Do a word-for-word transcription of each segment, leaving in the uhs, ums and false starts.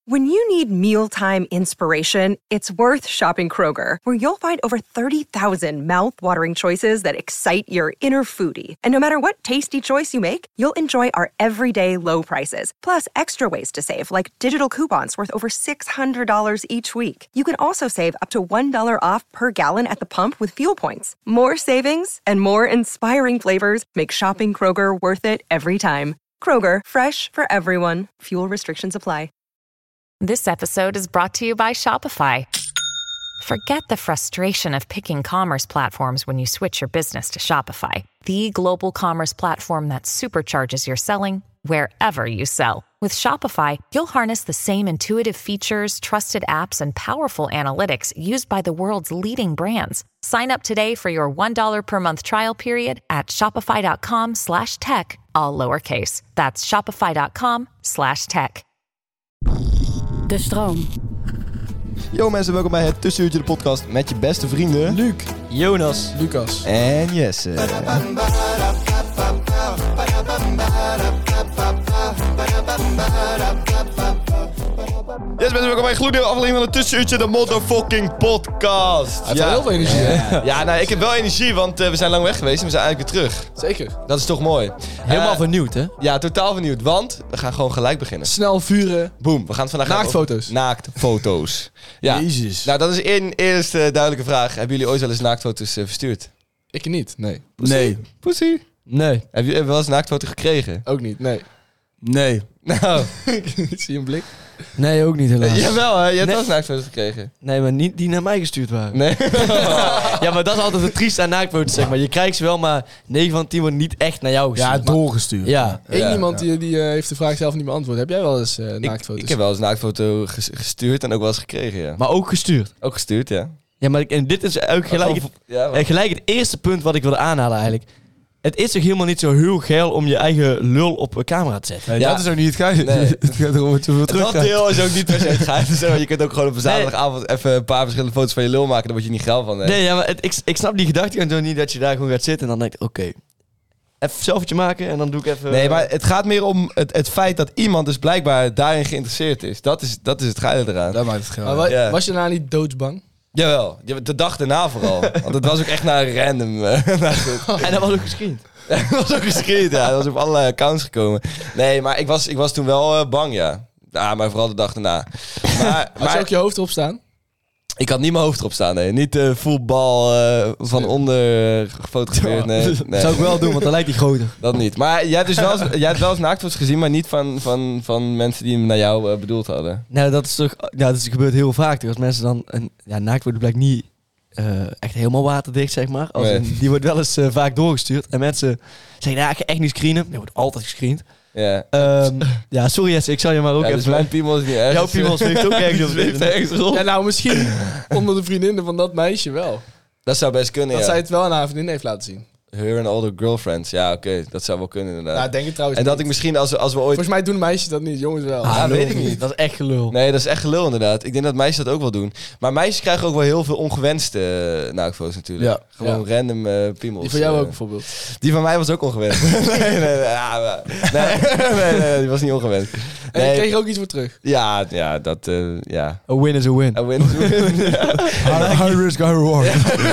When you need mealtime inspiration, it's worth shopping Kroger, where you'll find over thirty thousand mouth-watering choices that excite your inner foodie. And no matter what tasty choice you make, you'll enjoy our everyday low prices, plus extra ways to save, like digital coupons worth over six hundred dollars each week. You can also save up to one dollar off per gallon at the pump with fuel points. More savings and more inspiring flavors make shopping Kroger worth it every time. Kroger, fresh for everyone. Fuel restrictions apply. This episode is brought to you by Shopify. Forget the frustration of picking commerce platforms when you switch your business to Shopify, the global commerce platform that supercharges your selling wherever you sell. With Shopify, you'll harness the same intuitive features, trusted apps, and powerful analytics used by the world's leading brands. Sign up today for your one dollar per month trial period at shopify.com slash tech, all lowercase. That's shopify.com slash tech. De stroom. Yo mensen, welkom bij het Tussenuurtje de podcast met je beste vrienden Luc, Jonas, Lucas en Jesse. Yes mensen, welkom bij een gloednieuwe aflevering van het Tussenuurtje de motherfucking podcast. Hij heeft wel heel veel energie, hè? Ja, nou ik heb wel energie, want uh, we zijn lang weg geweest en we zijn eigenlijk weer terug. Zeker. Dat is toch mooi. Helemaal uh, vernieuwd, hè? Ja, totaal vernieuwd, want we gaan gewoon gelijk beginnen. Snel vuren. Boom, we gaan het vandaag Naaktfoto's. Naaktfoto's. Ja. Jezus. Nou, dat is één eerste duidelijke vraag. Hebben jullie ooit wel eens naaktfoto's uh, verstuurd? Ik niet, nee. Pussy? Nee. Pussy? Nee. Heb je wel eens een naaktfoto gekregen? Ook niet, nee. Nee. Nou. Ik zie een blik. Nee, ook niet helaas. Jawel, hè? Je hebt Nee. wel eens naaktfoto's gekregen. Nee, maar niet die naar mij gestuurd waren. Nee. Ja, maar dat is altijd het trieste aan naaktfoto's, zeg maar. Je krijgt ze wel, maar negen van tien worden niet echt naar jou gestuurd. Ja, doorgestuurd. Ja. Eén Ja, iemand ja. die, die uh, heeft de vraag zelf niet beantwoord. Heb jij wel eens uh, Ik, naaktfoto's? ik heb wel eens een naaktfoto ges- gestuurd en ook wel eens gekregen, ja. Maar ook gestuurd. Ook gestuurd, ja. Ja, maar ik- en dit is ook gelijk het, Ja, eh, gelijk het eerste punt wat ik wilde aanhalen eigenlijk. Het is toch helemaal niet zo heel geil om je eigen lul op een camera te zetten? Nee, Ja. dat is ook niet het geil. Nee. Het gaat erom dat je veel terug Dat deel is ook niet per se het geheim. Dus, je kunt ook gewoon op een zaterdagavond even een paar verschillende foto's van je lul maken. Daar word je niet geil van. Hè? Nee, ja, maar het, ik, ik snap die gedachte gewoon niet dat je daar gewoon gaat zitten en dan denkt, oké, even een selfietje maken en dan doe ik even... Nee, maar het gaat meer om het, het feit dat iemand dus blijkbaar daarin geïnteresseerd is. Dat is, dat is het geile eraan. Dat maakt het geil. Maar wa- Ja. was je nou niet doodsbang? Jawel, ja, de dag daarna vooral. Want het was ook echt naar een random. Uh, En dat was ook gescreend. dat was ook gescreend, ja. Dat was op allerlei accounts gekomen. Nee, maar ik was, ik was toen wel uh, bang, ja. Ja, maar vooral de dag daarna. Maar, Had je maar ook je hoofd erop staan? ik had niet mijn hoofd erop staan, nee. Niet uh, voetbal uh, van onder uh, gefotografeerd, nee. nee. Dat zou ik wel doen, want dan lijkt hij groter. Dat niet. Maar jij hebt dus wel eens, jij hebt wel eens naaktfoto's gezien, maar niet van, van, van mensen die hem naar jou uh, bedoeld hadden. Nou, dat is toch... Ja, dat is, gebeurt heel vaak. Toch? Als mensen dan... Een, ja, naaktfoto blijkt niet uh, echt helemaal waterdicht, zeg maar. Als Nee. een- die wordt wel eens uh, vaak doorgestuurd. En mensen zeggen, ja, ik ga echt niet screenen. Die wordt altijd gescreend. Ja. Um, ja, sorry Jesse, ik zal je maar ook Ja, dus even... mijn piemel is niet erg. Jouw piemel heeft ook ergens op heeft ergens rond. Ja, nou misschien onder de vriendinnen van dat meisje wel. Dat zou best kunnen, Dat ja. zij het wel aan haar vriendin heeft laten zien. Her and all the girlfriends. Ja, oké. Okay. Dat zou wel kunnen, inderdaad. Nou, denk het trouwens en dat niet. ik misschien, als we, als we ooit... Volgens mij doen meisjes dat niet, jongens wel. Ah, lul. weet ik niet. Dat is echt gelul. Nee, dat is echt gelul inderdaad. Ik denk dat meisjes dat ook wel doen. Maar meisjes krijgen ook wel heel veel ongewenste uh, naaktfoto's natuurlijk. Ja. Gewoon random uh, piemels. Die van jou uh. ook bijvoorbeeld. Die van mij was ook ongewenst. nee, nee, nee, ja, maar- nee, nee, nee, nee, die was niet ongewenst. En je Nee, kreeg er ook iets voor terug. ja, ja, dat, uh, ja. A win is a win. A win is a win. High, high risk, high reward.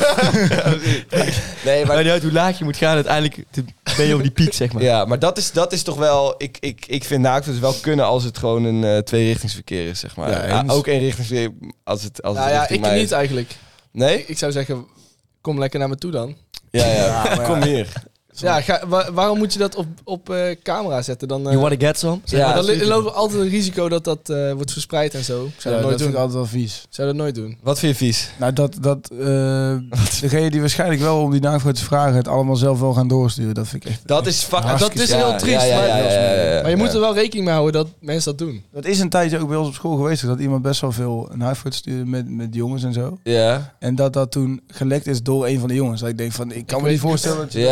Nee, Maar maar, niet uit hoe laag je moet gaan, uiteindelijk te- ben je over die piek, zeg maar. ja, maar dat is, dat is toch wel... Ik, ik, ik vind naaktfoto's wel kunnen als het gewoon een uh, tweerichtingsverkeer is, zeg maar. Ja, Ja, eens. ook éénrichtingsverkeer als het, als het Nou ja, richting ik mij niet is. eigenlijk. Nee? Ik zou zeggen, kom lekker naar me toe dan. Ja, ja. Ja, maar ja. Kom hier. Ja, ga, wa- waarom moet je dat op, op uh, camera zetten? Dan, uh, You wanna get some? Ja, maar dan zeker. loopt er altijd een risico dat dat uh, wordt verspreid en zo. Ik zou Ja, dat dat nooit vind ik doen. altijd wel vies. Zou dat nooit doen. Wat vind je vies? Nou, dat, dat uh, degene die waarschijnlijk wel om die naaktfoto's vragen het allemaal zelf wel gaan doorsturen, dat vind ik echt... Dat is fuck. Hartstikke dat is heel triest, Ja, ja, maar- ja, ja, ja, ja, Maar je ja. moet er wel rekening mee houden dat mensen dat doen. Dat is een tijdje ook bij ons op school geweest, dat iemand best wel veel naaktfoto's stuurde met, met jongens en zo. Ja. En dat dat toen gelekt is door een van de jongens. Dat ik denk van, ik kan me weet niet voorstellen dat je... Ja, ja, ja,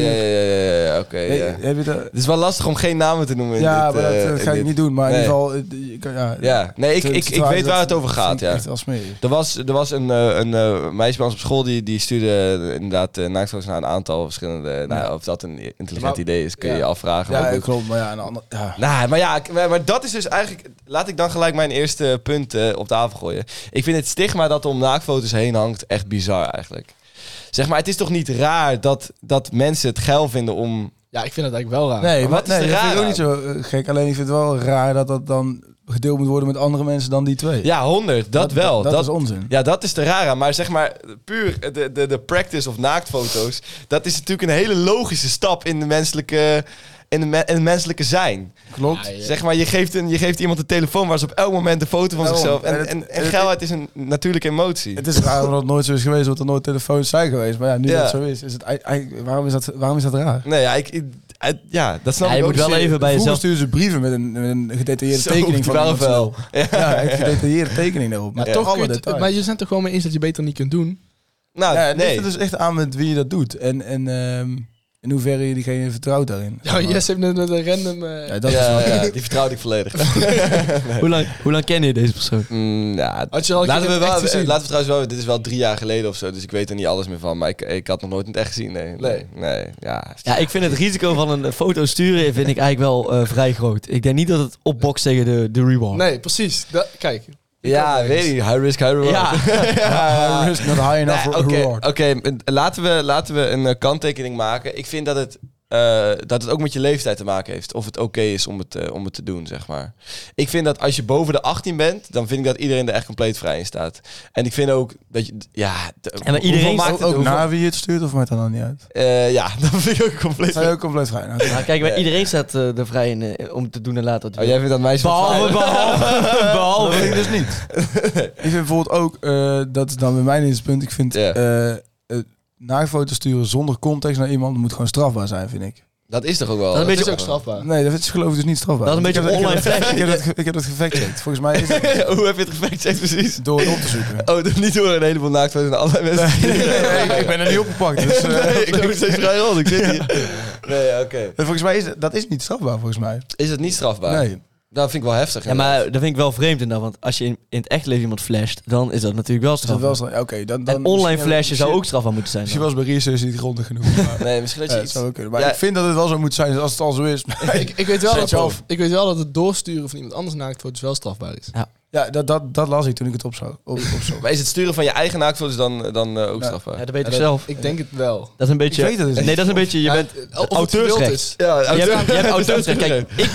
ja, ja, ja, ja, oké. Nee, ja. heb je dat? Het is wel lastig om geen namen te noemen in Ja, dit, maar dat uh, uh, ga ik dit. niet doen. Maar Nee. in ieder geval... uh, je kan- ja, Ja, nee, ik, het- ik, het ik waar- weet waar dat het over vind gaat, ik ja. echt wel smerig. Er was, er was een, uh, een uh, meisje bij ons op school die, die stuurde uh, inderdaad uh, naaktfoto's naar een aantal verschillende... Nou, ja, of dat een intelligent Maar- idee is, kun je ja. je afvragen. Ja, Maar ja, goed. klopt. Maar ja, een ander, ja. Nou, maar ja, ik- maar, maar dat is dus eigenlijk... Laat ik dan gelijk mijn eerste punt uh, op tafel gooien. Ik vind het stigma dat om naaktfoto's heen hangt echt bizar eigenlijk. Zeg maar, het is toch niet raar dat, dat mensen het geil vinden om... Ja, ik vind dat eigenlijk wel raar. Nee, Maar wat wat, is nee, er dat vind ik raar ook niet zo uh, gek. Alleen ik vind het wel raar dat dat dan gedeeld moet worden met andere mensen dan die twee. Ja, honderd, dat, wel. Dat, Dat, is onzin. ja, dat is de rare. Maar zeg maar, puur de, de, de practice of naaktfoto's... dat is natuurlijk een hele logische stap in de menselijke... In, de me- in het menselijke zijn. Klopt. Ja, ja. Zeg maar, je geeft, een, je geeft iemand een telefoon waar ze op elk moment een foto van Daarom. zichzelf... En, En het- en, en het- geilheid is een natuurlijke emotie. Het is raar dat het nooit zo is geweest, dat er nooit telefoons zijn geweest. Maar ja, nu Ja. dat het zo is, is het eigenlijk, waarom is dat, waarom is dat raar? Nee, ja, ik, ik- het- ja dat snap Ja, ik je ook moet wel niet. even bij Vroeger jezelf... stuurden ze brieven met een, met een gedetailleerde Zo, tekening van wel iemand wel. zelf. Ja, echt gedetailleerde tekening daarop. Maar Met toch kun alle je het- details. maar je bent toch gewoon mee eens dat je beter niet kunt doen? Nou, ja, het ligt nee. er dus echt aan met wie je dat doet. En, en ehm, in hoeverre je diegene vertrouwt daarin. Ja, Jesse heeft net met een random... eh, Ja, dat ja, is wel... ja, die vertrouwde ik volledig. Hoe lang, hoe lang ken je deze persoon? Mm, ja, Had je al een laten, keer we in het wel, echt gezien? laten we trouwens wel... Dit is wel drie jaar geleden of zo, dus ik weet er niet alles meer van. Maar ik, ik had nog nooit in het echt gezien, nee. Nee, nee, ja. Ja, ik vind het risico van een foto sturen vind ik eigenlijk wel uh, vrij groot. Ik denk niet dat het opbokst tegen de, de reward. Nee, precies. Dat, kijk. Ja, weet je, high risk, high reward. Ja. ja. High risk, not high enough Nee, Oké, reward. oké, laten we, laten we een uh, kanttekening maken. Ik vind dat het, uh, dat het ook met je leeftijd te maken heeft. Of het oké is om het, uh, om het te doen, zeg maar. Ik vind dat als je boven de achttien bent, dan vind ik dat iedereen er echt compleet vrij in staat. En ik vind ook dat je... Ja, de, En maar iedereen- hoeveel maakt Ook, het, ook hoeveel- naar wie je het stuurt, of maakt dat dan niet uit? Uh, ja, dat vind ik ook compleet Sta je ook compleet vrij? Nou, Maar kijk, maar Ja. iedereen staat uh, er vrij in uh, om te doen en laten wat hij Oh, jij vindt dat meisje Behalve, behalve, dat behalve. vind ik dus niet. Ik vind bijvoorbeeld ook, uh, dat is dan bij mij niet het punt, ik vind Ja. uh, uh, naaktfoto's sturen zonder context naar iemand moet gewoon strafbaar zijn, vind ik. Dat is toch ook wel... Dat is een Dat beetje is ook strafbaar. Nee, dat is geloof ik dus niet strafbaar. Dat is een Ik heb beetje ik heb online dat- Ik heb dat, ge- ik heb dat gefactcheckt. Volgens mij is het Hoe heb je het gefactcheckt precies? door het op te zoeken. Oh, dus niet door een heleboel naaktfoto's naar allerlei mensen. Nee, nee, ik ben er niet opgepakt. Dus, uh, Nee, ik doe steeds vrij rond. Ik zit hier. Nee, oké. volgens mij is het- dat is niet strafbaar, volgens mij. Is het niet strafbaar? Nee. Dat vind ik wel heftig. Ja, maar dat vind ik wel vreemd inderdaad. Want als je in, in het echt leven iemand flasht, dan is dat natuurlijk wel Is dat wel strafbaar. strafbaar? Oké, dan, dan... En online misschien- flashen zou ook misschien- strafbaar moeten zijn. Misschien dan. was bij research niet grondig genoeg. Maar, Nee, misschien dat ja, je dat iets... zou ook kunnen. Maar Ja. ik vind dat het wel zo moet zijn als het al zo is. ik, ik, weet wel Zet dat, je af. ik weet wel dat het doorsturen van iemand anders naaktfoto's wel strafbaar is. Ja, dat, dat, dat las ik toen ik het opzoog. Op, opzoog. Maar is het sturen van je eigen naaktfoto's dan, dan uh, ook Ja. strafbaar? Ja, dat weet Ja, ik dat- zelf. Ik denk het wel. Dat is een beetje... Ik weet het dus nee, niet. dat is een beetje... Je Ja, bent of het auteursrecht. gewild is. Ja, Je hebt, je hebt auteursrecht. Kijk, ik...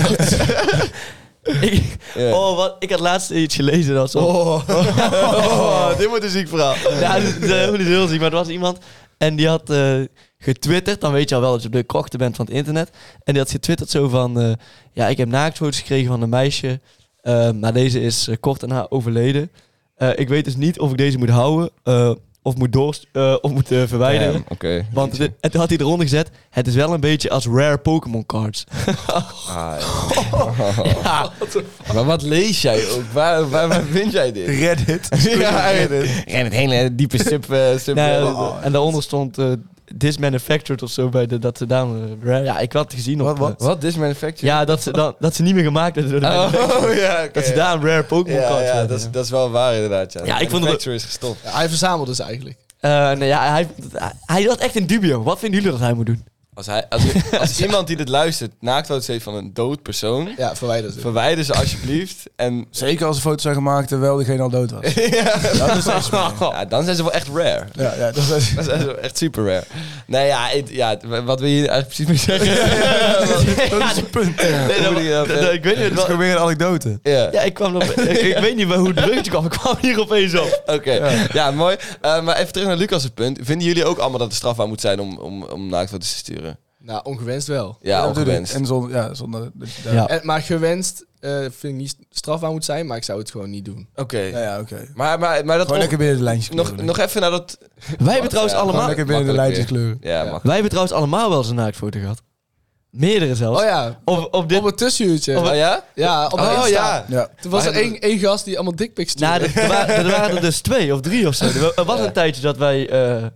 ik Ja. oh, wat, ik had laatst iets gelezen. Dat was zo, Oh. Oh, dit wordt een ziek verhaal. Ja, dat is helemaal niet heel ziek, maar er was iemand en die had uh, getwitterd. Dan weet je al wel dat je op de krochten bent van het internet. En die had getwitterd zo van... Uh, ja, ik heb naaktfoto's gekregen van een meisje. Uh, maar deze is uh, kort daarna overleden. Uh, ik weet dus niet of ik deze moet houden... Uh, of moet, door, uh, of moet uh, verwijderen. Oké. Okay. Want het, en toen had hij eronder gezet... Het is wel een beetje als rare Pokémon cards. Ah, ja. Ja. Maar wat lees jij ook? Waar, waar, waar vind jij dit? Reddit. Ja, Reddit. En het hele diepe sub... Uh, sub Nee, oh. En daaronder stond... Uh, dismanufactured of zo bij de, dat ze daarom uh, rare. Ja, ik had het gezien op... Wat, wat? uh, Wat? Dismanufactured? ja, dat ze, dat, dat ze niet meer gemaakt werden door de Oh, manufacturer. ja, okay. Dat ze daar een rare Pokémon Ja, cards ja, hadden. dat is, dat is wel waar inderdaad. Ja, Ja, ik vond het- Manufacturer is gestopt. Ja, hij verzamelde ze eigenlijk. Uh, nee, ja, hij, hij had echt een dubio. Wat vinden jullie dat hij moet doen? Als, hij, als, als iemand die dit luistert naaktfoto's heeft van een dood persoon... Ja, verwijder ze. verwijder ze alsjeblieft. En Zeker als er foto's zijn gemaakt terwijl diegene al dood was. ja, Dat is echt smerig. ja, dan zijn ze wel echt rare. Ja, ja, dat is... Dat zijn ze echt super rare. Nee, ja, het- ja, wat wil je hier eigenlijk precies mee zeggen? Dat is het punt. Nee, dat- moet ik nou dat- verder? dat- ik weet niet Het is wat... gewoon weer een anekdote. Ja, Ja, ik kwam op... ik, ik weet niet hoe het bruggetje kwam. Ik kwam hier opeens op. oké. Ja. mooi. Uh, maar even terug naar Lucas' punt. Vinden jullie ook allemaal dat het strafbaar moet zijn om, om, om naaktfoto's te sturen? Nou, ongewenst wel. Ja, dat bedoel ik. ongewenst. En zonder... Ja, zonder... dat je daar- Ja. En, maar gewenst uh, vind ik niet strafbaar moet zijn, maar ik zou het gewoon niet doen. Oké. Ja, ja, oké. Maar, maar, maar dat... Gewoon lekker binnen de lijntjes nog, kleuren. nog even naar dat... Wij hebben trouwens Ja, Gewoon allemaal... lekker binnen de makkelijk lijntjes kleuren. Ja, Ja. mag. Wij hebben trouwens allemaal wel eens een naaktfoto gehad. Meerdere zelfs. Oh ja, Of op dit... op het tussenuurtje. Oh ja? Ja, op Oh Insta. ja. Ja. Toen was er Maar- één, één gast die allemaal dickpics stuurde. Nou, er, er, waren, er waren er dus twee of drie of zo. Er was Ja. een tijdje dat wij... Uh,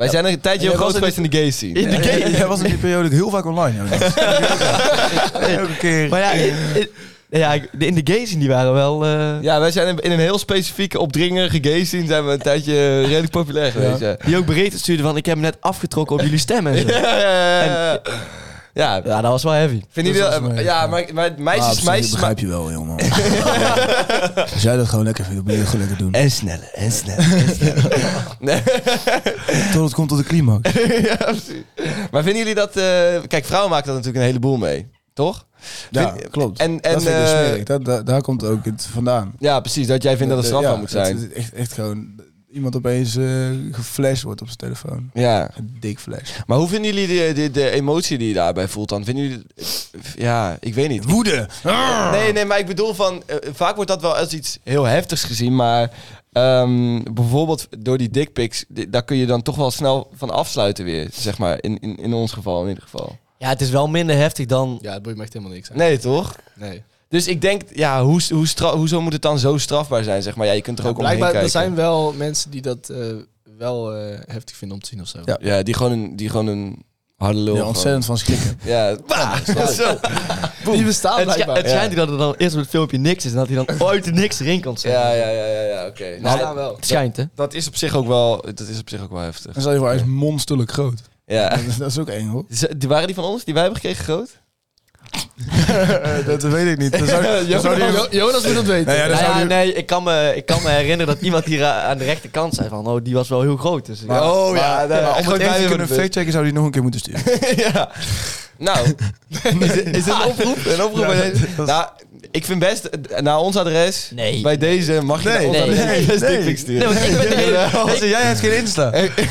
Wij zijn een tijdje heel jij groot was geweest in de gay scene. In de Jij jij was in die periode heel vaak online. Jonas. Elke keer. Maar ja, in, ja, de- in de gay scene die waren wel... eh, Ja, wij zijn in, in een heel specifieke opdringerige gay scene zijn we een tijdje redelijk populair geweest. Ja, Die ook berichten stuurden van, ik heb hem net afgetrokken op jullie stem en zo. ja, ja. ja, ja. Ja, Ja, dat was wel heavy. vinden Dat jullie was dat- mee. ja, maar, maar Ah, op meisjes, zich meisjes... begrijp je wel, jongen. Als jij dat gewoon lekker vindt, dan moet je het gewoon lekker doen. En sneller, en sneller. Nee. Tot het komt tot de climax. Ja, precies. Maar vinden jullie dat... eh, kijk, vrouwen maken dat natuurlijk een heleboel mee. Toch? Ja, Vind- klopt. En, en, dat vind ik dus eh, smerig. Dat, dat- daar komt ook het vandaan. Ja, precies. Dat jij vindt dat het strafbaar Ja, moet zijn. Het is echt, echt gewoon... Iemand opeens uh, geflasht wordt op zijn telefoon. Ja. Een dik flash. Maar hoe vinden jullie de, de, de emotie die je daarbij voelt dan? Vinden jullie... Ja, ik weet niet. Woede! Nee, nee, maar ik bedoel van... eh, vaak wordt dat wel als iets heel heftigs gezien, maar... ehm, bijvoorbeeld door die dickpics, di- daar kun je dan toch wel snel van afsluiten weer, zeg maar. In, in, in ons geval, in ieder geval. Ja, het is wel minder heftig dan... Ja, het boeit me echt helemaal niks. Hè. Nee, toch? Nee. Dus ik denk, ja, hoe, hoe stra- hoezo moet het dan zo strafbaar zijn, zeg maar? Ja, je kunt er Ja, ook omheen blijkbaar, kijken. er zijn wel mensen die dat eh, wel eh, heftig vinden om te zien of zo. Ja. Ja, die gewoon een, die gewoon een harde lul. Ja, gewoon- ontzettend van schrikken. Ja, bah, zo. Die bestaan Het, blijkbaar. het schijnt dat er dan eerst op het filmpje niks is en dat hij dan ooit er niks erin kan zetten. Ja, ja, ja, ja, ja oké. Die Nou, bestaan wel. Het schijnt, hè? dat is op zich ook wel, dat is op zich ook wel heftig. Dan stel je voor, hij is monsterlijk groot. Ja. Dat is, dat is ook eng, hoor. Z- Die waren die van ons, die wij hebben gekregen, groot? dat weet ik niet. Dan zou, dan zou die- Jo- Jonas moet dat weten. Nee, ja, dat Nou zou ja, die- nee, ik kan, me, ik kan me herinneren dat iemand hier a- aan de rechterkant zei van, oh, die was wel heel groot. Dus, Maar- ja. Oh ja, maar, maar om het echt te kunnen factchecken. factchecken zou hij nog een keer moeten sturen. Ja. Nou, is, het- is het een oproep? Een oproep Ja, bij deze? dat is- Nou, ik vind best, eh, naar ons adres, Nee. bij deze mag je Nee, naar ons nee, adres nee, best nee. dickpics sturen. Nee, want ik ben de hele- Als jij hebt geen Insta.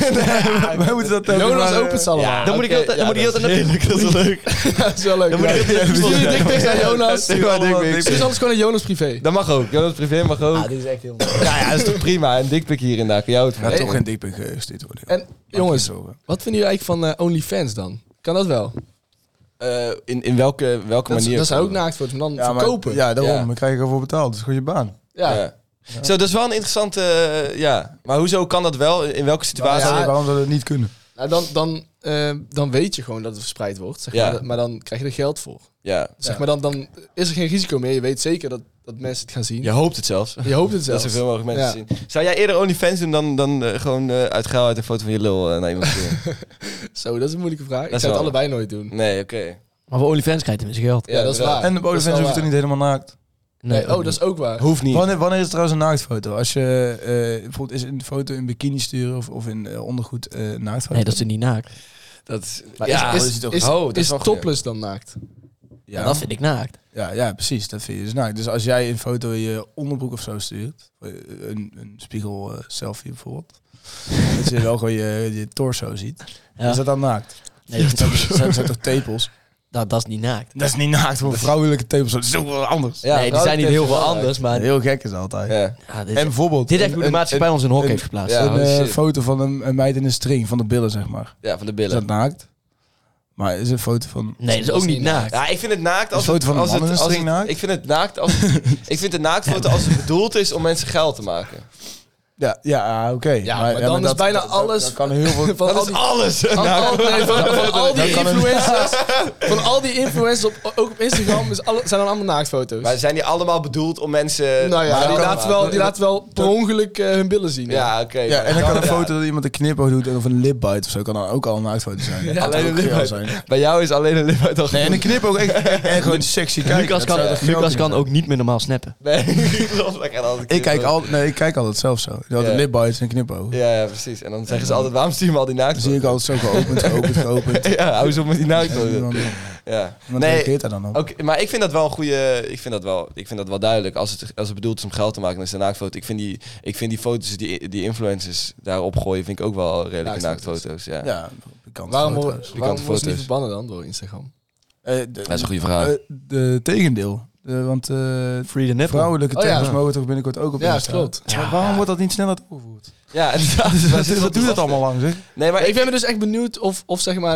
Wij moeten dat ook Jonas maar, eh, opent ze allemaal. Ja, Dan moet ik oké, heel- dan ja, moet ik heel- dat is heerlijk, dat is wel leuk. Dat is wel leuk. Dan moet ik Ja. heel- Stuur je dickpics naar Jonas. Stuur maar dickpics. Stuur ze anders gewoon naar Jonas privé. Dat mag ook, Jonas privé mag ook. Ah, dit is echt heel mooi. Ja, ja, dat is toch prima. Een dickpic hier en daar, kun jou het Gaat van. toch geen dikpik gestuurd worden. En jongens, Maak je zorgen. wat vinden jullie eigenlijk van eh, OnlyFans dan? Kan dat wel? Eh, in, in welke, welke Dat, is- manier? dat zijn ook naaktfoto's, maar dan Ja, maar- verkopen. Ja, daarom. Ja. Dan krijg je ervoor betaald. Dat is gewoon je baan. Ja. Ja. Zo, dat is wel een interessante... eh, ja, maar hoezo kan dat wel? In welke situatie? Ja. Waarom zou dat niet kunnen? Nou, dan, dan, eh, dan weet je gewoon dat het verspreid wordt. Zeg Ja. maar, maar dan krijg je er geld voor. Ja, Zeg maar, dan, dan is er geen risico meer. Je weet zeker dat, dat mensen het gaan zien. je hoopt het zelfs. Je hoopt het Dat zelfs. zoveel mogelijk mensen Ja. zien. Zou jij eerder OnlyFans doen dan, dan eh, gewoon eh, uit geilheid een foto van je lul eh, naar iemand sturen? Zo, dat is een moeilijke vraag. Ik is zou het wel- allebei nooit doen. Nee, oké. Maar voor OnlyFans krijgt hij zijn geld. Ja, dat is wel. waar. En de Dat is wel OnlyFans hoeft er waar. niet helemaal naakt. Nee, ook oh, niet. dat is ook waar. Hoeft niet. Wanneer, wanneer is het trouwens een naaktfoto? Als je eh, bijvoorbeeld is een foto in bikini sturen of, of in eh, ondergoed eh naaktfoto. Nee, dat is er niet naakt. Dat is... Maar ja, is, dat is, is toch- is, oh, dat is is wel topless dan naakt? Ja, ja, dat vind ik naakt. ja, ja, precies. Dat vind je dus naakt. Dus als jij een foto in je onderbroek of zo stuurt, eh, een, een spiegel eh, selfie bijvoorbeeld, dat je wel gewoon je, je torso ziet. Ja. Is dat dan naakt? Nee, dat, Dat zijn, dat zijn toch tepels? dat, dat is niet naakt. Dat is niet naakt, voor vrouwelijke tepels. Dat is ook wel anders. Ja, nee, die zijn niet heel veel vrouwen- anders, maar... Heel gek is dat altijd. Ja. Ja, dit, En bijvoorbeeld... dit is echt een- hoe de een- maatschappij een- ons in een hok een- heeft geplaatst. Ja, een holy eh, shit. foto van een, een meid in een string, van de billen, zeg maar. Ja, van de Is billen. dat naakt? Maar is een foto van... Nee, dat is ook niet naakt. Ja, ik vind het naakt als Een foto van het, een als man het, in een als string het- naakt? Ik vind het naakt als ik vind het naaktfoto als het bedoeld is om mensen geld te maken. Ja, ja oké. Ja, maar dan is bijna alles- Dat kan heel veel... Van Dat al is die, alles. van, al, nee, van, van al die Dat kan een- influencers, van al die influencers op, ook op Instagram is alle, zijn dan allemaal naaktfoto's. Maar zijn die allemaal bedoeld om mensen... Nou ja, Maar die dan- laten wel, die laten wel per ongeluk eh, hun billen zien. Ja, oké. Ja, en dan kan een Ja. foto dat iemand een knipoog doet of een lipbite of zo, kan dan ook al een naaktfoto zijn. Ja, Dat alleen kan een ook geil lipbite. zijn. Bij jou is alleen een lip uit al Nee, en een genoeg. knipoog echt, echt, echt gewoon sexy kijken. Lucas Dat kan, zou toch Lucas geweldig kan zijn. ook niet meer normaal snappen. Nee, klopt. Dat gaat altijd Ik kijk, knippen. al, nee, ik kijk altijd zelf zo. Je had Ja. een lipbite en een knipoog. Ja, ja, precies. En dan zeggen ze altijd, waarom stuur je me al die Dan naakt? zie ik altijd zo geopend, geopend, geopend. Ja, hou eens op met die En naaktfoto. dan, Ja. dan Nee, reageert hij dan op. Oké, maar ik vind dat wel een goede. Ik vind dat wel, ik vind dat wel duidelijk. Als het, als het bedoeld is om geld te maken, dan is het een naaktfoto. Ik vind die, ik vind die foto's die, die influencers daarop gooien, vind ik ook wel redelijke Naaktfoto's. naaktfoto's. Ja. Ja, bekante Waarom, foto's. worden- waarom foto's. worden ze niet verbannen dan door Instagram? Eh, de- Dat is een goede vraag. eh, de tegendeel. De, want eh, Free the nipple. vrouwelijke Oh ja. tempels mogen toch binnenkort ook op Ja, Insta? klopt. Maar waarom wordt dat niet sneller doorgevoerd? Ja, inderdaad. Wat doet dat allemaal lang, zeg? Nee, maar Maar ik ik ben me dus echt benieuwd of, of zeg maar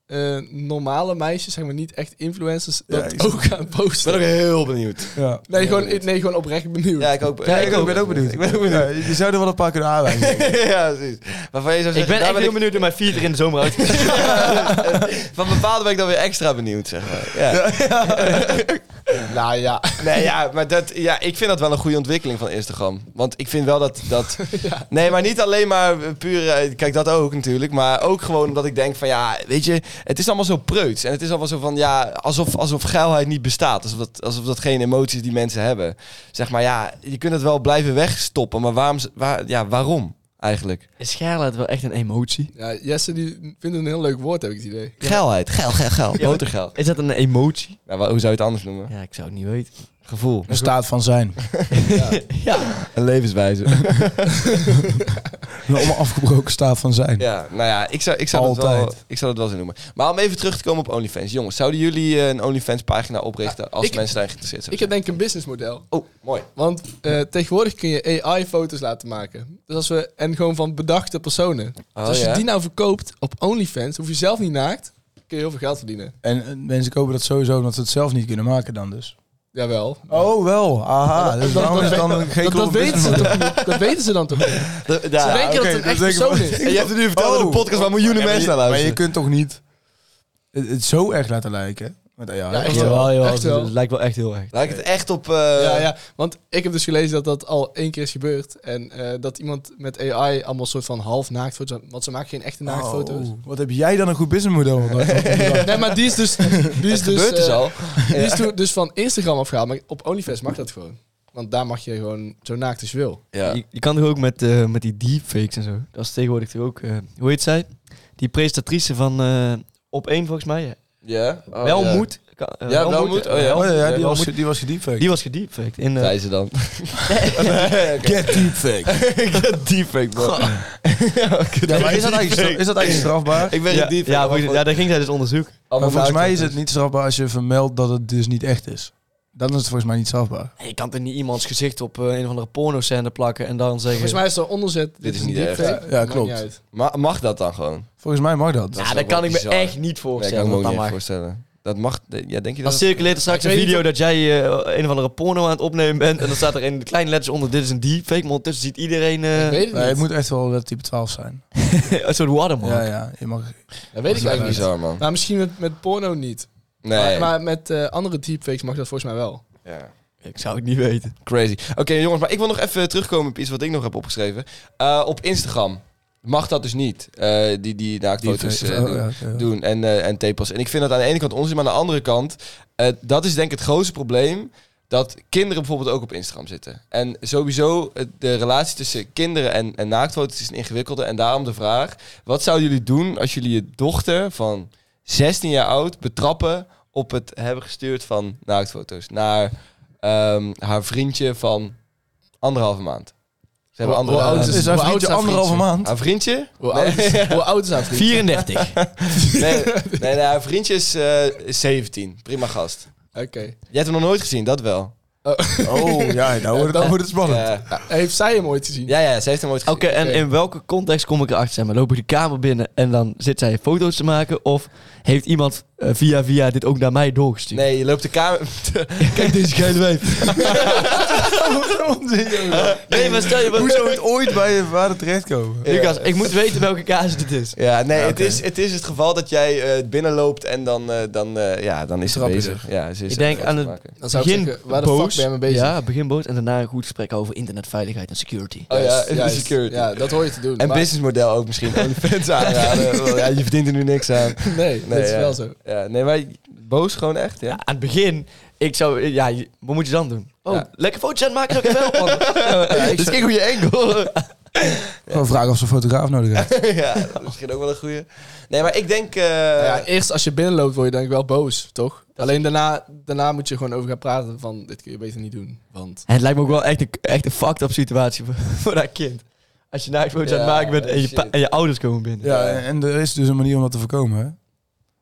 uh, normale meisjes, zeg maar niet echt influencers, Ja, dat ik- ook gaan Ik posten. ben ook heel benieuwd. Ja. Nee, gewoon, nee, gewoon oprecht benieuwd. Ja, ik ook. Ja, ik ook. ben ook benieuwd. Ik ben ook benieuwd. Ja, je zou er wel een paar kunnen aanwijzen. Ja, precies. Waarvan je zou zeggen, Ik ben daar echt heel ik- benieuwd hoe mijn feed er in de zomer uit. Van bepaalde ben ik dan weer extra benieuwd, zeg maar. Ja. Nou ja. Nee, ja, maar dat, ja, ik vind dat wel een goede ontwikkeling van Instagram. Want ik vind wel dat... dat Nee, maar niet alleen maar puur... eh, Kijk, dat ook natuurlijk. Maar ook gewoon omdat ik denk van... Ja, weet je, het is allemaal zo preuts. En het is allemaal zo van... Ja, alsof, alsof geilheid niet bestaat. Alsof dat, alsof dat geen emoties die mensen hebben. Zeg maar, ja, je kunt het wel blijven wegstoppen. Maar waarom, waar, ja, waarom eigenlijk? Is schaarheid wel echt een emotie? Ja, Jesse die vindt het een heel leuk woord, heb ik het idee. Geilheid. Geil, geil, geil. Ja, Botergeil. Is dat een emotie? Nou, wa- hoe zou je het anders noemen? Ja, ik zou het niet weten. Gevoel. Een staat van zijn. Ja. Een levenswijze. Een onafgebroken staat van zijn. Ja, nou ja, ik zou, ik zou, dat, wel, Altijd. ik zou dat wel zo noemen. Maar om even terug te komen op OnlyFans. Jongens, zouden jullie eh, een OnlyFans-pagina oprichten als ik- mensen daar geïnteresseerd zijn? Ik heb denk ik een businessmodel. Oh, mooi. Want eh, tegenwoordig kun je A I-foto's laten maken. Dus als we, en gewoon van bedachte personen. Oh, dus als je ja? die nou verkoopt op OnlyFans, hoef je zelf niet naakt, kun je heel veel geld verdienen. En eh, mensen kopen dat sowieso omdat ze het zelf niet kunnen maken dan dus. Jawel. Oh, wel. Aha. Dus dat- daarom is dat- het dan geen Dat, dat, klopt weten ze toch niet? Dat weten ze dan toch niet? Ze denken dat oké, het een dat echt denk ik persoon wel. is. En je hebt het nu verteld in Oh. een podcast waar miljoenen Ja, maar mensen je- naar Maar je luisteren. kunt toch niet het, het zo erg laten lijken met A I? Ja, echt Ja, wel. wel, jawel, Echt wel. Het lijkt wel echt heel erg. Lijkt het echt op... eh, Ja, ja, want ik heb dus gelezen dat dat al één keer is gebeurd. En eh, dat iemand met A I allemaal soort van half naaktfoto's... Want ze maken geen echte naaktfoto's. Oh, wat heb jij dan een goed businessmodel? Nee, maar die is dus... Die is Het dus, gebeurt dus eh, al. Die is toen dus van Instagram afgehaald. Maar op OnlyFans mag dat gewoon. Want daar mag je gewoon zo naakt als je wil. Ja. Je, je kan toch ook met, eh, met die deepfakes en zo. Dat is tegenwoordig toch ook... eh, hoe heet zij? Die presentatrice van eh, Op één volgens mij. Ja? Oh, wel ja. moet. Ka- eh, Ja, wel moet. Oh ja. Oh, ja, ja, die, wel was, moet. die was gedeepfaked. Die was gedeepfaked. In, eh, Zei ze dan. Get deepfaked. Deepfake, bro. Ja, maar is dat eigenlijk, stra- is dat eigenlijk strafbaar? Ik ben ja, een deepfake. ja, maar goed, ja, daar ging zij dus onderzoek. Maar volgens mij is het niet strafbaar als je vermeldt dat het dus niet echt is. Dan is het volgens mij niet strafbaar. Je kan toch niet iemands gezicht op eh, een of andere porno-scène plakken en dan zeggen... Volgens mij is er onderzet. Dit is een niet echt. deepfake. Ja, Maakt klopt. niet uit. Ma- mag dat dan gewoon? Volgens mij mag dat. is ja, ook dat kan wel ik me bizar. echt niet Nee, ik voorstellen. kan me ook dat niet dat echt mag. voorstellen. Dat mag... Ja, denk je Dan dat... circuleert er straks Ik een weet video niet dat jij eh, een of andere porno aan het opnemen bent. En dan staat er in de kleine letters onder, dit is een deepfake. Maar ondertussen ziet iedereen eh, Ik weet het Nee, niet. het moet echt wel type twaalf zijn. een soort watermark. Ja, ja. Je mag... Dat weet ik Dat is eigenlijk niet. bizar, man. Maar misschien met, met porno niet. Nee. Maar, maar met eh, andere deepfakes mag dat volgens mij wel. Ja. Ik zou het niet weten. Crazy. Oké, jongens, maar ik wil nog even terugkomen op iets wat ik nog heb opgeschreven. Uh, op Instagram mag dat dus niet. Uh, die die naaktfoto's Die- uh, oh, doen, ja, ja, ja. doen en, uh, en tepels. En ik vind dat aan de ene kant onzin, maar aan de andere kant... Uh, dat is denk ik het grootste probleem... dat kinderen bijvoorbeeld ook op Instagram zitten. En sowieso, uh, de relatie tussen kinderen en, en naaktfoto's is een ingewikkelde. En daarom de vraag... wat zouden jullie doen als jullie je dochter van zestien jaar oud... betrappen op het hebben gestuurd van naaktfoto's... naar um, haar vriendje van anderhalve maand? Ze hebben Hoe- andere, hoe oud Is is- haar hoe oud vriendje is haar anderhalve vriendje? maand? haar vriendje? Hoe oud is, hoe oud is haar vriend? vierendertig. Nee, nee, nee, haar vriendje is, uh, is zeventien. Prima gast. Oké. Jij hebt hem nog nooit gezien, dat wel. Oh, ja, nou wordt het, dan wordt het spannend. Ja, Ja, heeft zij hem ooit gezien? ja, ja, ze heeft hem ooit gezien. Oké, en Oké. in welke context kom ik erachter? Zeg maar, loop ik de kamer binnen en dan zit zij foto's te maken? Of heeft iemand eh, via via dit ook naar mij doorgestuurd? Nee, je loopt de kamer... Kijk, deze geile wijf. Nee, maar stel je Hoe zou het ooit bij je vader terechtkomen? Lucas, ik moet weten welke kaas het is. Ja, nee, Ja, het, oké. is, het is het geval dat jij uh, binnenloopt en dan, uh, dan, uh, ja, dan is ze Trap je bezig. Ja, ze is Ik denk foto's aan te het maken. Dan zou ik Begin zeggen, waar de boos. fuck ben je mee bezig? Ja, begin boos en daarna een goed gesprek over internetveiligheid en security. Oh ja, Juist, en juist. security. Ja, dat hoor je te doen. En Maar- businessmodel ook misschien. OnlyFans aanraden. Ja, je verdient er nu niks aan. Nee, dat is ja. wel zo. Ja, nee, maar boos gewoon echt, Ja, ja? aan het begin, ik zou, ja, je- wat moet je dan doen? Oh, Ja. lekker foto's aan het maken, zou ik even helpen. Ja, dus kijk hoe je enkel. Gewoon vragen of ze een fotograaf nodig heeft. Ja, dat is misschien ook wel een goeie. Nee, maar ik denk... uh, Nou ja, eerst als je binnenloopt word je denk ik wel boos, toch? Alleen daarna, daarna moet je gewoon over gaan praten van dit kun je beter niet doen. Want En het lijkt me ook wel echt een, echt een fucked up situatie voor, voor dat kind. Als je naaktfoto's aan het Ja, maken bent en je, shit. pa- en je ouders komen binnen. Ja, en er is dus een manier om dat te voorkomen, hè?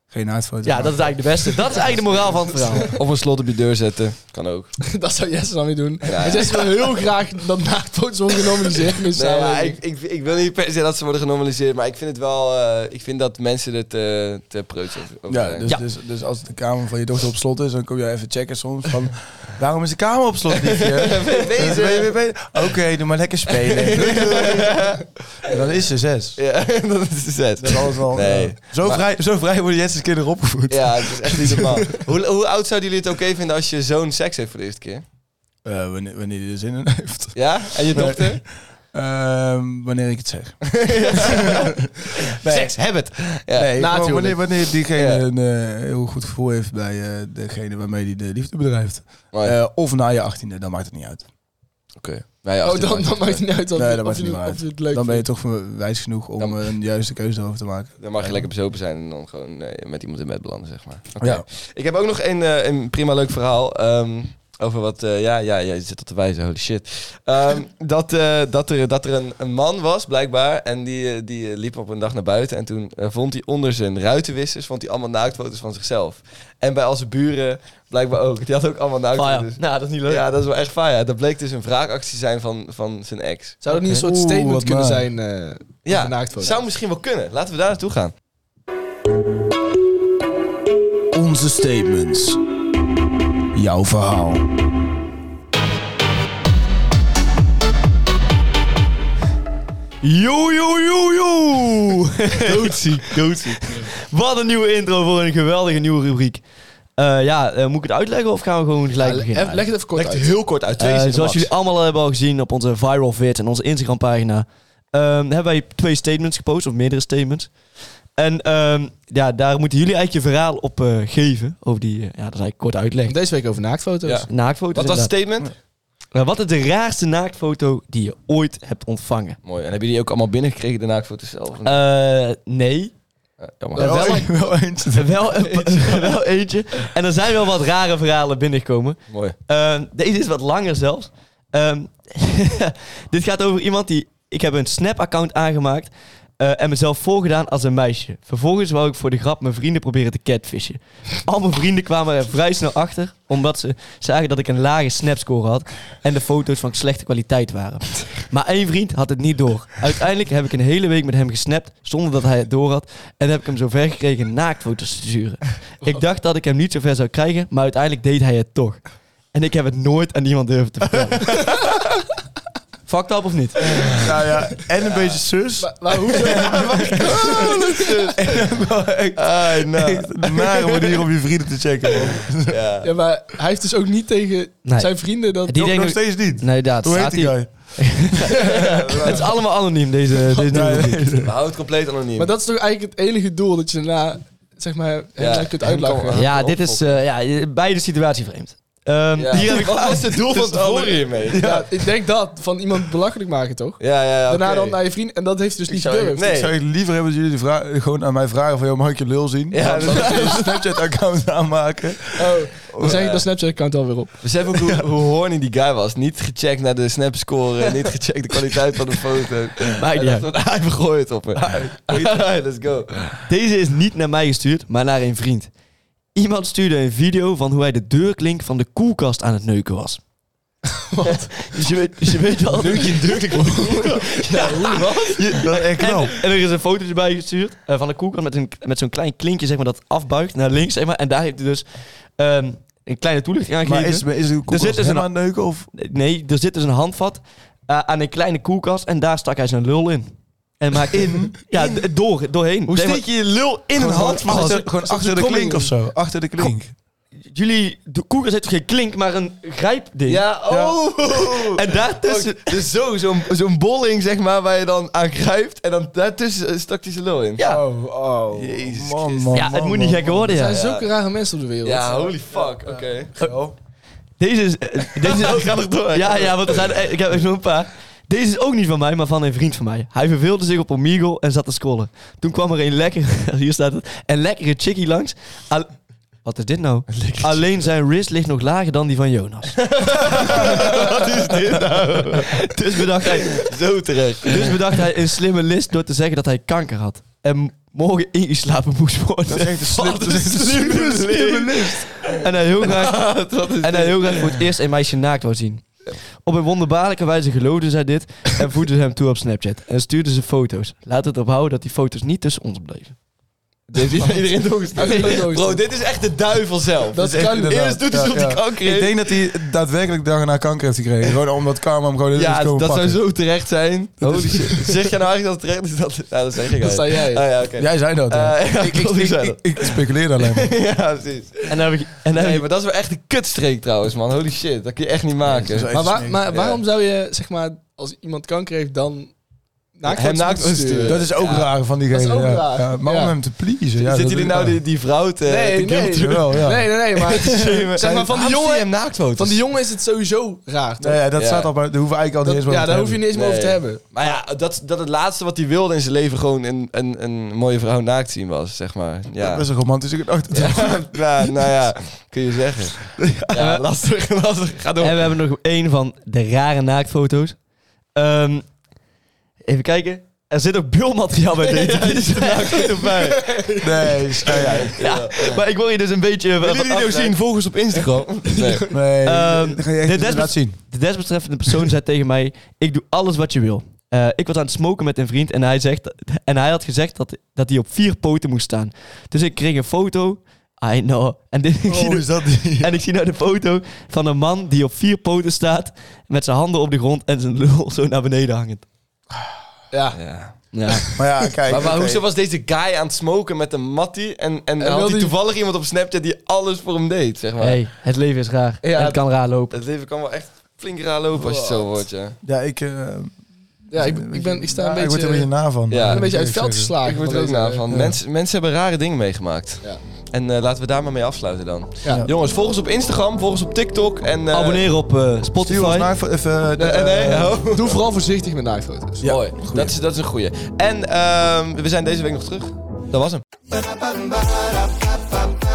Geen naaktfoto. Ja, dat is eigenlijk de beste. Dat is eigenlijk de moraal van het verhaal. Of een slot op je deur zetten. Kan ook. Dat zou Jesse dan weer doen. Ja. En Jesse wil heel graag dat naaktfoto's worden genormaliseerd. in de Nee, ja, samenleving. ik, ik, ik wil niet per se dat ze worden genormaliseerd, maar ik vind het wel... Uh, ik vind dat mensen er te, te preuts over Ja, zijn. dus, Ja. Dus, dus als de kamer van je dochter op slot is, dan kom je even checken soms van... Waarom is de kamer op slot, liefje? Deze. Ben je weer bezig? Oké, doe maar lekker spelen. En dan is ze zes. Ja, dat is de zet. Dat is alles wel... Nee. uh, zo, Maar- vrij, zo vrij worden Jesse's kinderen opgevoed. Ja, het is echt niet normaal. hoe, hoe oud zouden jullie het oké vinden als je zoon seks heeft voor de eerste keer? Uh, wanneer, wanneer hij er zin in heeft. Ja? En je dochter? Ehm, wanneer ik het zeg. Nee. Seks, heb het. Ja. Nee, na gewoon het wanneer, wanneer diegene Ja. een uh, heel goed gevoel heeft bij uh, degene waarmee hij de liefde bedrijft. Mooi. Uh, of na je achttiende, dan maakt het niet uit. Oké. Nee, Oh, dan, dan maakt het niet uit of, Nee, je- dat of, maakt je, niet meer of uit. je het leuk Dan ben je vindt. toch wijs genoeg om Dan- uh, een juiste keuze erover te maken. Dan mag je lekker bezopen zijn en dan gewoon eh, met iemand in bed belanden, zeg maar. Oké. Ja. Ik heb ook nog een, eh, een prima leuk verhaal. ehm, over wat... eh, ja, ja, ja, je zit al te wijzen, holy shit. Ehm, dat, eh, dat er, dat er een, een man was, blijkbaar. En die, eh, die eh, liep op een dag naar buiten. En toen eh, vond hij onder zijn ruitenwissers... vond hij allemaal naaktfoto's van zichzelf. En bij al zijn buren blijkbaar ook. Die had ook allemaal Ah, ja. naaktfoto's. Nou, dat is niet leuk. Ja, dat is wel echt fijn. Ja. Dat bleek dus een wraakactie zijn van, van zijn ex. Zou dat niet een soort Oeh, statement wat kunnen naar. zijn? eh Ja, over naaktfoto's? zou misschien wel kunnen. Laten we daar naartoe gaan. Onze statements. Jouw verhaal. Yo, yo, yo, yo! Doodziek, doodziek. Wat een nieuwe intro voor een geweldige nieuwe rubriek. Uh, ja, uh, moet ik het uitleggen of gaan we gewoon gelijk Ja, beginnen? even- leg het even kort Leg het uit. heel kort uit. Twee Uh, zinnen zoals max. jullie allemaal hebben al gezien op onze viral vid en onze Instagram pagina, um, hebben wij twee statements gepost, of meerdere statements. En um, ja, daar moeten jullie eigenlijk je verhaal op uh, geven. Over die, uh, ja, dat is eigenlijk kort uitleg. Deze week over naaktfoto's. Ja. Naaktfoto's. Wat was het inderdaad. statement? Uh, wat is de raarste naaktfoto die je ooit hebt ontvangen? Mooi. En hebben jullie ook allemaal binnengekregen, de naaktfoto's zelf? Uh, nee. Ja, jammer. Uh, wel, wel eens. wel, een- wel eentje. En er zijn wel wat rare verhalen binnengekomen. Mooi. Uh, deze is wat langer zelfs. Um, dit gaat over iemand die... Ik heb een Snap-account aangemaakt uh, en mezelf voorgedaan als een meisje. Vervolgens wou ik voor de grap mijn vrienden proberen te catfishen. Al mijn vrienden kwamen er vrij snel achter, omdat ze zagen dat ik een lage Snap-score had en de foto's van slechte kwaliteit waren. Maar één vriend had het niet door. Uiteindelijk heb ik een hele week met hem gesnapt, zonder dat hij het door had, en heb ik hem zover gekregen naaktfoto's te sturen. Ik dacht dat ik hem niet zover zou krijgen, maar uiteindelijk deed hij het toch. En ik heb het nooit aan iemand durven te vertellen. Fucked up of niet? Nou ja, en een beetje zus. Maar, maar hoezo? En ook wel echt, Ah, nou. echt een nare manier om je vrienden te checken. Man. Ja. Ja, maar hij heeft dus ook niet tegen Nee. zijn vrienden dat... Die Nog, denken- nog steeds niet. Nee, dat Hoe heet staat die hij. guy? Het is allemaal anoniem, deze, deze nieuwe Nee, rubriek. nee. We houden het compleet anoniem. Maar dat is toch eigenlijk het enige doel dat je daarna, zeg maar, hem Ja, dan kunt hem uitlachen. kan- Ja, dit is uh, ja, beide situatie vreemd. Um, Ja. Hier heb ik Wat was het doel van Dus tevoren alle- hiermee? Ja, ik denk dat, van iemand belachelijk maken toch? Ja, ja, ja. Daarna oké. dan naar je vriend, en dat heeft hij dus Ik niet zou- gedurfd. nee. Ik zou liever hebben dat jullie de vraag, gewoon aan mij vragen van... Joh, mag ik je lul zien? Ja, Dan dat- zou ik een Snapchat-account aanmaken. Oh, dan zeg ik de Snapchat-account alweer op. Besef ook hoe, hoe horny die guy was. Niet gecheckt naar de snapscore, niet gecheckt de kwaliteit van de foto. Hij niet dacht, hij vergooit op me. Let's go. Deze is niet naar mij gestuurd, maar naar een vriend. Iemand stuurde een video van hoe hij de deurklink van de koelkast aan het neuken was. Wat? Dus je weet, dus je weet wel... Neuk je een deurklink van de koelkast? Ja, hoe wat? Dat is echt knap. En, en er is een fotootje bij gestuurd uh, van de koelkast met, een, met zo'n klein klinkje zeg maar, dat afbuigt naar links. Zeg maar, en daar heeft hij dus um, een kleine toelichting aan Maar gegeven. is, is de koelkast zit dus hem een- aan het neuken? Of? Nee, er zit dus een handvat uh, aan een kleine koelkast en daar stak hij zijn lul in. En maakt in? Ja, d- door, doorheen. Hoe Nee, maar- steek je je lul in een Gewoon hand? achter, als- gewoon als achter een de kromming. klink of zo. Achter de klink. Jullie, de koelkast heeft toch geen klink, maar een grijpding? Ja, oh! En daartussen... Oh, dus zo, zo'n zo'n bolling zeg maar, waar je dan aan grijpt en dan daartussen eh, stak hij zijn lul in. Ja. Oh, oh. Jezus man, Christus. man, Ja, het man, moet niet man, gekker man. worden, Er ja. zijn zulke rare mensen op de wereld. Ja, holy fuck, oké. Oh. Deze is... eh, Deze is Ga nog door. Ja, ja, want er zijn, eh, ik heb er nog een paar. Deze is ook niet van mij, maar van een vriend van mij. Hij verveelde zich op Omegle en zat te scrollen. Toen kwam er een lekker, hier staat het, een lekkere chickie langs. Al- Wat is dit nou? Alleen zijn wrist ligt nog lager dan die van Jonas. Wat is dit nou? Dus bedacht hij, Zo terecht. dus bedacht hij een slimme list door te zeggen dat hij kanker had. En morgen ingeslapen moest worden. Dat is echt een slim, Wat dat is echt een slimme, slimme lift. En hij heel graag, en hij heel graag voor het eerst een meisje naakt wou zien. Op een wonderbaarlijke wijze geloofde zij dit en voegde ze hem toe op Snapchat. En stuurde ze foto's. Laat het erop houden dat die foto's niet tussen ons bleven. Dit heeft iedereen doorgestuurd. Bro, dit is echt de duivel zelf. Dat is echt- kan inderdaad. Eerst doet hij Ja, alsof hij ja. kanker Ik heeft. denk dat hij daadwerkelijk dag erna kanker heeft gekregen. Gewoon omdat karma hem gewoon is Ja, komen dat zou pakken. zo terecht zijn. Holy shit. Zeg jij nou eigenlijk dat het terecht is? Dat, nou, dat zeg ik Dat zei jij. Ah, ja, oké. Jij zei dat. Ja. Eh, ja, ik, ik, klopt, ik ik, zei ik, ik speculeerde alleen maar. ja, precies. En dan heb ik... En dan heb Nee, ik maar dat is wel echt een kutstreek trouwens, man. Holy shit, dat kun je echt niet maken. dat is Maar, wa- smerig. maar Ja. waarom zou je, zeg maar, als iemand kanker heeft, dan naakt Hem naakt moeten sturen. sturen? Dat is ook Ja. raar van diegene. Dat is ook ja. raar. Ja, maar Ja. om hem te pleasen. Ja, Zitten dat- jullie nou ja. die, die vrouw te, Nee, te nee. guilten? Wel, ja. Nee, nee, nee, maar, zeg maar van die jongen, hem naaktfoto's. van die jongen is het sowieso raar, toch? Nee, ja, dat Ja. staat al bij... Daar hoeven we eigenlijk al Dat- niet eens ja, over daar te hoef je niet eens meer over te Nee. hebben. Maar ja, dat, dat het laatste wat hij wilde in zijn leven gewoon een, een, een mooie vrouw naakt zien was, zeg maar. hebben. Ja. Dat is een romantische gedachte. Ja, nou, nou ja, kun je zeggen. Ja, lastig, lastig. Ga door. En we hebben nog één van de rare naaktfoto's. Ehm, even kijken. Er zit ook beeldmateriaal bij deze. Dit is er naaktfoto bij. Nee, is- nou ja. Ja, maar ik wil je dus een beetje... Willen jullie die nou zien? Volg ons op Instagram. Nee. Nee, Ehm, dat ga je echt dit niet is- laten zien. De desbetreffende persoon zei tegen mij... Ik doe alles wat je wil. Eh, ik was aan het smoken met een vriend en hij, zegt, en hij had gezegd dat, dat hij op vier poten moest staan. Dus ik kreeg een foto. I know. En, dit, ik zie Oh, nu- is dat die? en ik zie nou de foto van een man die op vier poten staat... met zijn handen op de grond en zijn lul zo naar beneden hangend. Ja. Ja. Ja. Maar ja, kijk. Maar, maar oké. hoezo was deze guy aan het smoken met een mattie en, en, En had wilde hij hij- toevallig iemand op Snapchat die alles voor hem deed, zeg maar. Hey, het leven is raar. Ja, en het kan raar lopen. Het leven kan wel echt flink raar lopen als je het zo hoort, ja. Ja, ik... eh, Ja, ik, ik, ben, ik sta ja, een ik word er beetje, een beetje na van. Ja. eh, een beetje uit het moet veld ik zeggen. geslagen. Ik word er van ook deze- na van. ja. Mensen, mensen hebben rare dingen meegemaakt. Ja. En eh, laten we daar maar mee afsluiten dan. Ja. Jongens, volg ons op Instagram, volg ons op TikTok en... eh, Abonneer op eh, Stuur ons Spotify. maar even... even Nee, nee, eh, oh. Doe vooral voorzichtig met naaktfoto's. Ja, Mooi. goeie. Dat is, dat is een goeie. En ehm, we zijn deze week nog terug. Dat was hem.